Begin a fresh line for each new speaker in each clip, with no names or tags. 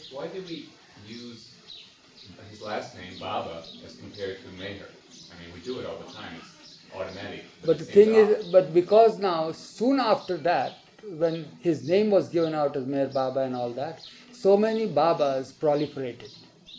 why do we use his last name, Baba, as compared to Meher? I mean, we do it all the time. It's automatic.
But the thing is, but because now, soon after that, when his name was given out as Meher Baba and all that, so many Babas proliferated.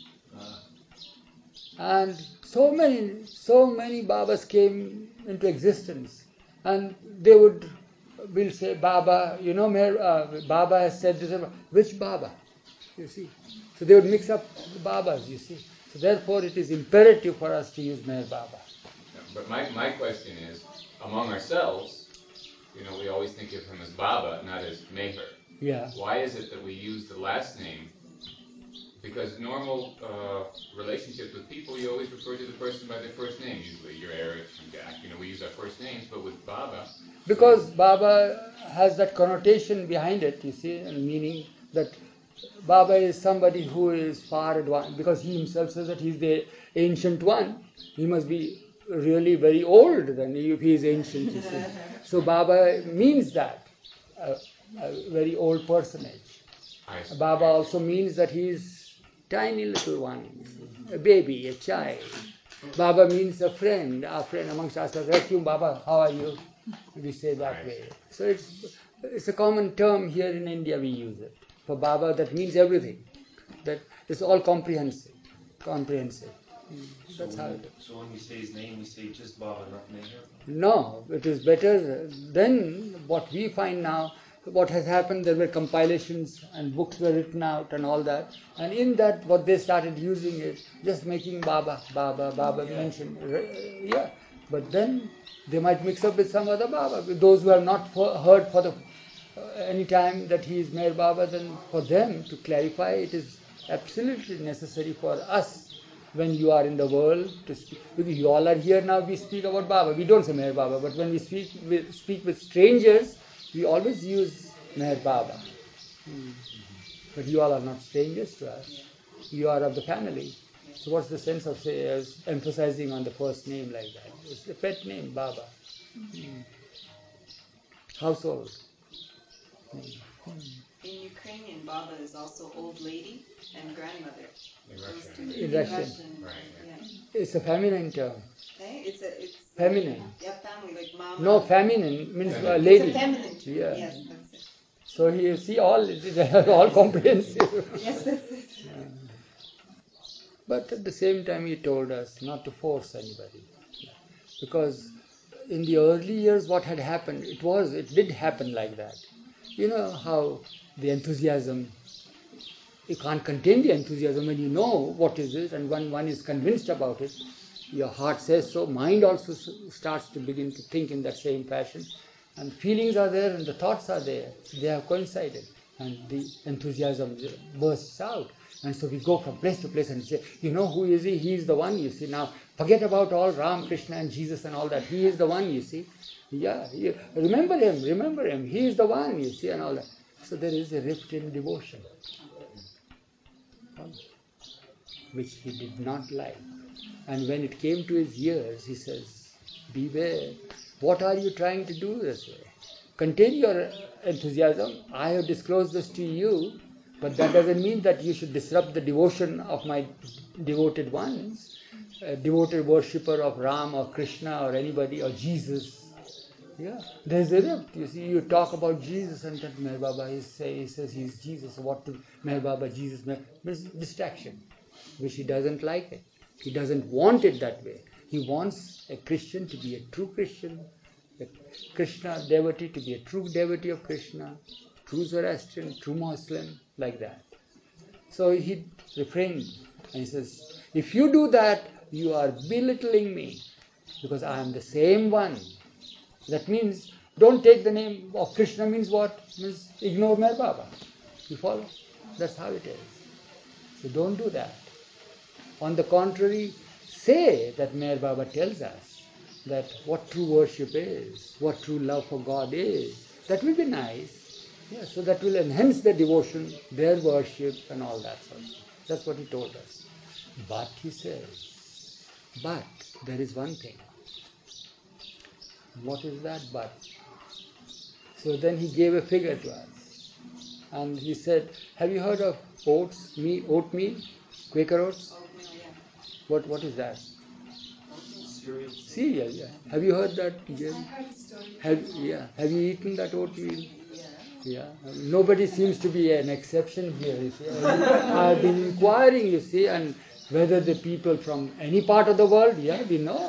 And so many Babas came into existence. And they will say, Baba, Baba has said this. Which Baba? You see. So they would mix up the Babas, you see. So therefore it is imperative for us to use Meher Baba.
But my question is, among ourselves, we always think of him as Baba, not as Meher.
Yeah.
Why is it that we use the last name? Because normal relationships with people, you always refer to the person by their first name, usually. You're Eric, I'm Jack. We use our first names, but with Baba...
Because Baba has that connotation behind it, you see, and meaning that Baba is somebody who is far advanced, because he himself says that he's the ancient one. He must be really very old then if he is ancient, you see. So Baba means that, a very old personage. Baba also means that he is tiny little one, a baby, a child. Baba means a friend amongst us. Baba, how are you? We say that way. So it's a common term here in India, we use it. For Baba, that means everything. That it's all comprehensive. That's how it is.
So when we say his name, we say just Baba, not Meher?
No, it is better than what we find now. What has happened, there were compilations and books were written out and all that. And in that, what they started using is just making Baba mentioned. Yeah. But then they might mix up with some other Baba. Those who have not heard for the any time that he is Meher Baba, then for them to clarify, it is absolutely necessary for us when you are in the world to speak. Because you all are here now, we speak about Baba. We don't say Meher Baba, but when we speak with strangers, we always use Meher Baba. But you all are not strangers to us. You are of the family. So what's the sense of emphasizing on the first name like that? It's a pet name, Baba. Household.
In Ukrainian, Baba is also old lady and grandmother.
In Russian.
Right.
Yeah.
It's a feminine term.
Okay? It's
feminine.
Yeah, family, like mama.
No, feminine means lady.
It's a feminine term.
Yeah.
Yes, that's it.
So you see, all comprehensive.
Yes, that's it.
But at the same time, he told us not to force anybody, because in the early years, what had happened, it did happen like that. You know how the enthusiasm, you can't contain the enthusiasm when you know what is it, and when one is convinced about it, your heart says so, mind also starts to begin to think in that same fashion, and feelings are there and the thoughts are there, they have coincided, and the enthusiasm bursts out. And so we go from place to place and say, who is he? He is the one, you see. Now forget about all Ram, Krishna and Jesus and all that. He is the one, you see. Yeah, remember him. He is the one, you see, and all that. So there is a rift in devotion, which he did not like. And when it came to his ears, he says, beware. What are you trying to do this way? Contain your enthusiasm. I have disclosed this to you, but that doesn't mean that you should disrupt the devotion of my devoted ones, a devoted worshipper of Ram or Krishna or anybody or Jesus. Yeah, there's a rift. You see, you talk about Jesus and that Meher Baba he says he's Jesus. What to Meher Baba, Jesus, distraction, which he doesn't like it. He doesn't want it that way. He wants a Christian to be a true Christian, a Krishna devotee to be a true devotee of Krishna, true Zoroastrian, true Muslim, like that. So he refrained and he says, if you do that, you are belittling me, because I am the same one. That means, don't take the name of Krishna means what? Means ignore Meher Baba. You follow? That's how it is. So don't do that. On the contrary, say that Meher Baba tells us that what true worship is, what true love for God is. That will be nice. Yeah, so that will enhance their devotion, their worship and all that sort of thing. That's what he told us. But he says, but there is one thing. What is that but? So then he gave a figure to us. And he said, have you heard of oatmeal, Quaker oats?
Oatmeal, yeah.
What is that?
Cereal.
Cereal, yeah. Have you heard that?
Yes, I heard the story.
Have you eaten that oatmeal?
Yeah.
Yeah. Nobody seems to be an exception here, you see. I've been inquiring, you see, and whether the people from any part of the world, yeah, we know.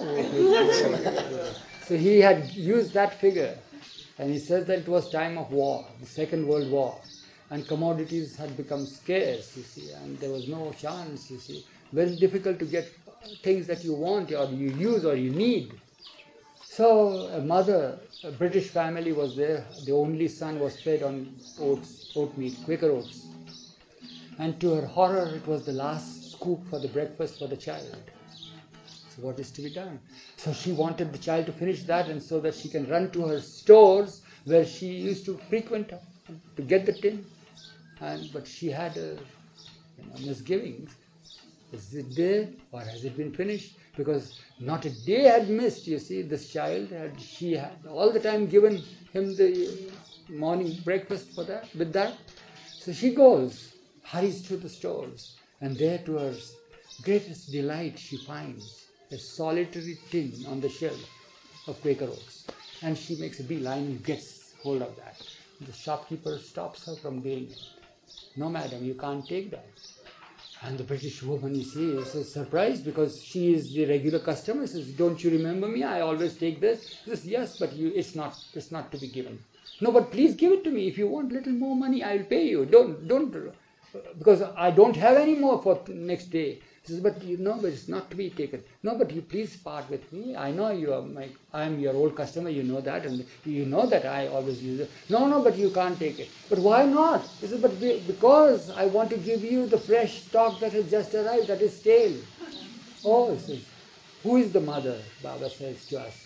So he had used that figure, and he says that it was time of war, the Second World War, and commodities had become scarce, you see, and there was no chance, you see. Very difficult to get things that you want or you use or you need. So a British family was there. The only son was fed on oatmeal, Quaker oats. And to her horror, it was the last scoop for the breakfast for the child. So what is to be done? So she wanted the child to finish that, and so that she can run to her stores where she used to frequent to get the tin. But she had misgivings. Is it there or has it been finished? Because not a day had missed, you see, this child. She had all the time given him the morning breakfast with that. So she goes, hurries to the stores, and there to her greatest delight she finds a solitary tin on the shelf of Quaker oats. And she makes a beeline and gets hold of that. The shopkeeper stops her from doing it. No, madam, you can't take that. And the British woman, you see, is surprised because she is the regular customer. Says, don't you remember me? I always take this. She says, yes, but it's not to be given. No, but please give it to me. If you want little more money, I'll pay you. Don't, because I don't have any more for next day. She says, but it's not to be taken. No, but you please part with me. I know I am your old customer. You know that, and you know that I always use it. No, but you can't take it. But why not? He says, but because I want to give you the fresh stock that has just arrived, that is stale. Oh, he says, who is the mother? Baba says to us,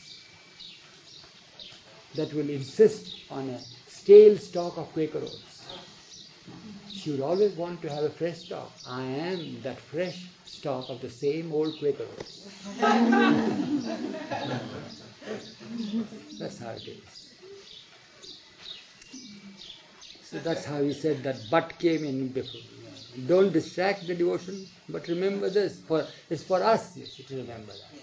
that will insist on a stale stock of Quaker oats. She would always want to have a fresh stock. I am that fresh stock of the same old Quaker oats. That's how it is. So that's how he said that but came in before. Don't distract the devotion, but remember this. It's for us to remember that.